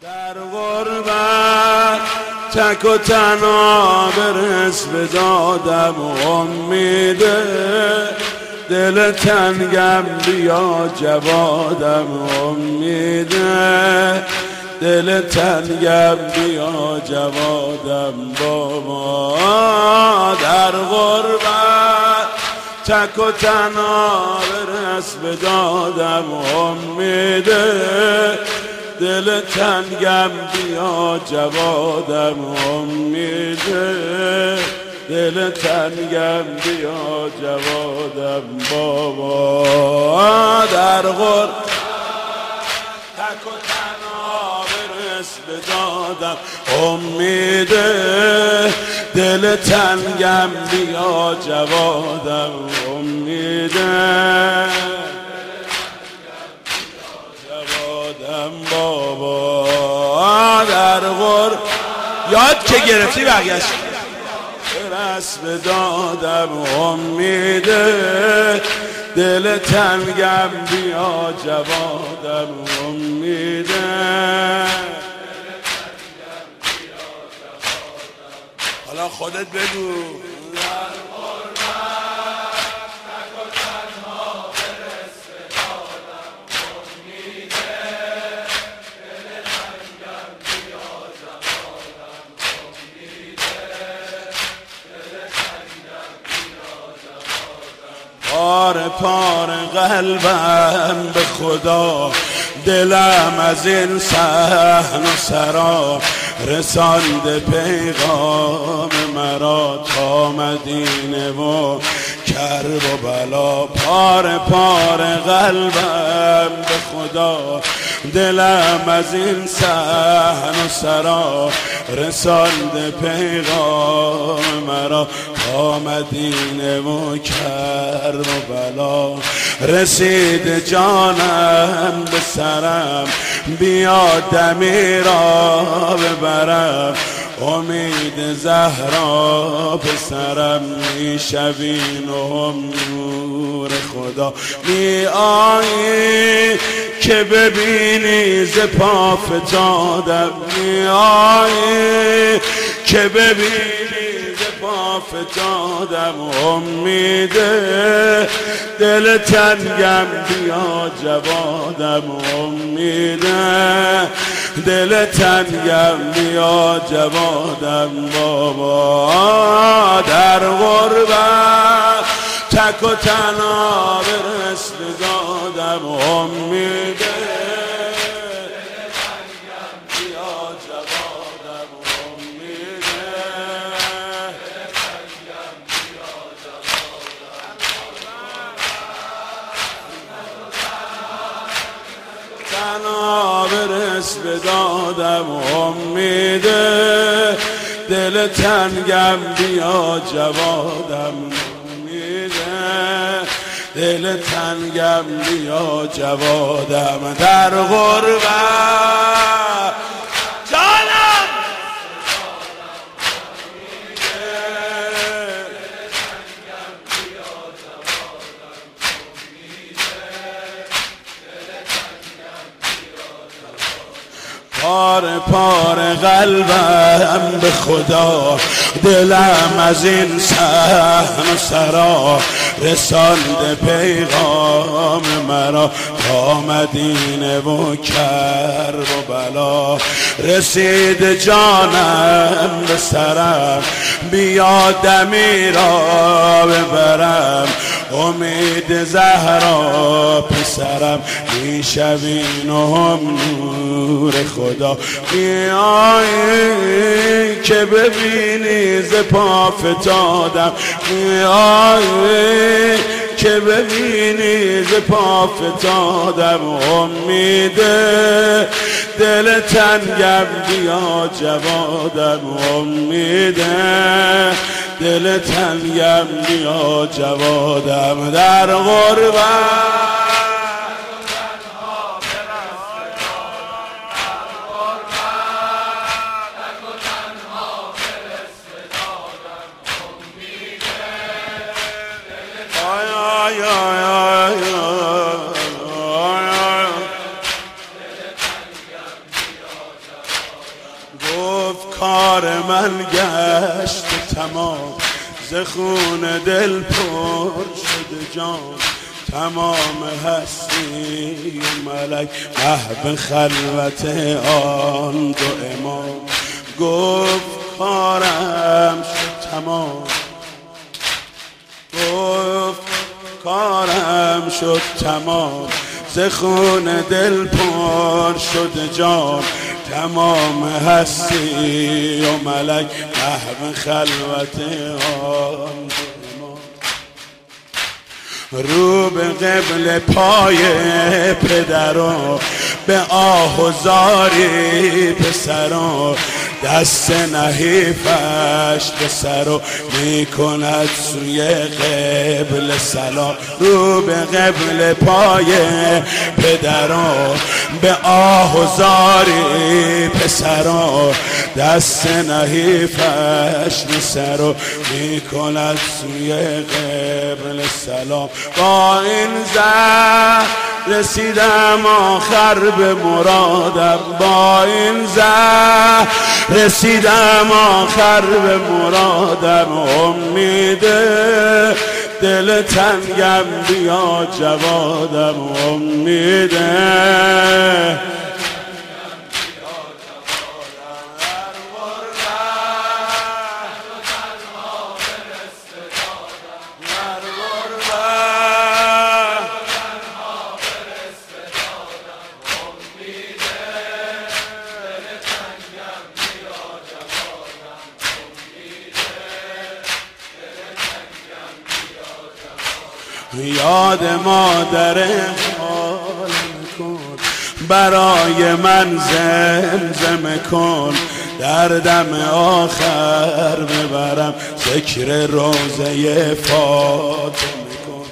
در غربت تک و تنها برس به دادم امیده، دل تنگم بیا جوادم امیده، دل تنگم بیا جوادم بابا. در غربت تک و تنها برس به دادم امیده، دل تنگم بیا جوادم امیده، دل تنگم بیا جوادم بابا. در غربت تک و تنها برس به دادم امیده، دل تنگم بیا جوادم امیده، بابا. در غربت یاد که گرفتی بقیه‌اش برس به دادم امیده، دل تنگم بیا جوادم امیده. حالا خودت بگو. پاره پاره قلبم به خدا، دلم از این صحن و سرا رسانده پیغام مرا تا مدینه و کرب و بلا. پاره پاره قلبم به خدا، دلم از این صحن و سرا رسانده پیغام مرا تا مدینه و کرب و بلا. رسید جانم به سرم، بیا دمی را ببرم، امید زهرا پسرم میشوین و هم نور خدا. می آیی که ببینی ز پا فتادم، می آیی که ببینی ز پا فتادم امیده، دل تنگم بیا جوادم امیده، دل تنگم بیا جوادم بابا. در غربت تک و تنها برس به دادم امیده، دل تنگم بیا جوادم امیده، دل تنگم بیا جوادم. تنها برس به دادم امیده، دل تنگم بیا جوادم امیده، دل تنگم بیا جوادم. در غربت جانم پاره پاره قلبم به خدا، دلم از این صحن و سرا رسانده پیغام مرا تا مدینه و کرب و بلا. رسید جانم به سرم، بیا دمی را ببرم، امید زهرا پسرم میشوین و هم نور خدا. میایی که ببینی ز پا فتادم، میایی که ببینی ز پا فتادم امیده، دل تنگم بیا جوادم امیده، دل تنگم بیا جوادم. در غربت گفت کار من گشت تمام، ز خون دل پر شده جان، تمام هستی و ملک محو خلوت آن دو امام. گفت کارم شد تمام، گفت کارم شد تمام، ز خون دل پر شد جان، تمام هستی و ملک محو خلوت آن دو. رو به قبل پای پدرو، به آه و زاری پسرو، دست نحیفش به سرو میکند سوی قبل سلام. رو به قبل پای پدرو، به آه و زاری پسرو، دست نحیفش به سرو میکند سوی قبل سلام. با این زهر رسیدم آخر به مرادم، با این زهر رسیدم آخر به مرادم. امید دل تنگم بیا جوادم، امید یاد مادر حالم کن، برای من زمزمه کن، در دم آخر ببرم ذکر روضه فاطمه کن،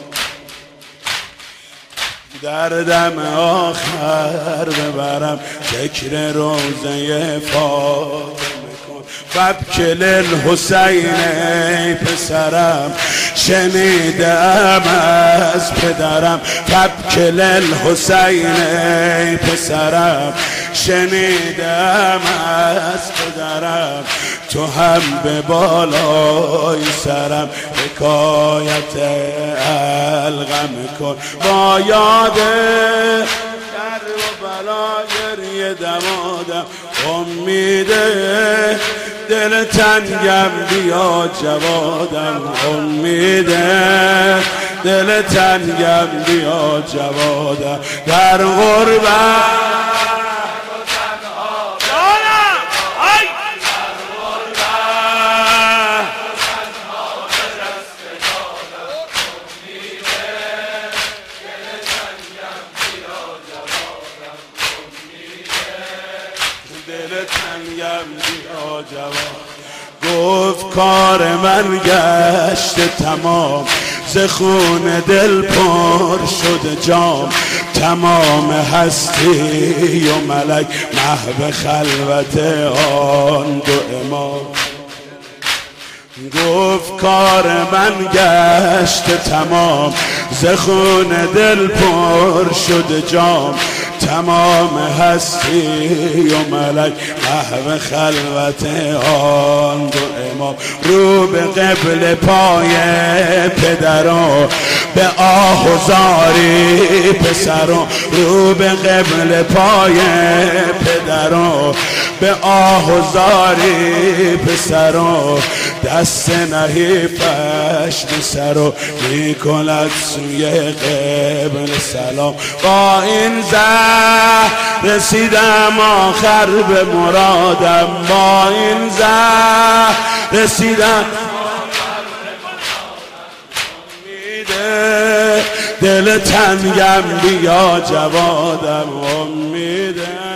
در دم آخر ببرم ذکر روضه فاطمه. فابکل الحسین ای پسرم، شنیدم از پدرم، فابکل الحسین ای پسرم، شنیدم از پدرم، تو هم به بالای سرم حکایت الغم کن. با یاد در و بلا گریه دمادم، امید دل تنگم بیا جوادم، امید دل تنگم بیا جوادم. در غربت گفت کار من گشت تمام، ز خون دل پر شد جام، تمام هستی و ملک محو خلوت آن دو امام. گفت کار من گشت تمام، ز خون دل پر شد جام، تمام هستی و ملک محو خلوت آن دو امام. رو به قبل پای پدرو، به آه و زاری پسرو، رو به قبل پای پدرو، به آه و زاری پسرو، دست نحیفش به سرو میکند سوی قبل سلام. با این زهر رسیدم آخر به مرادم، با این زهر رسیدم دل تنگم بیا جوادم، امید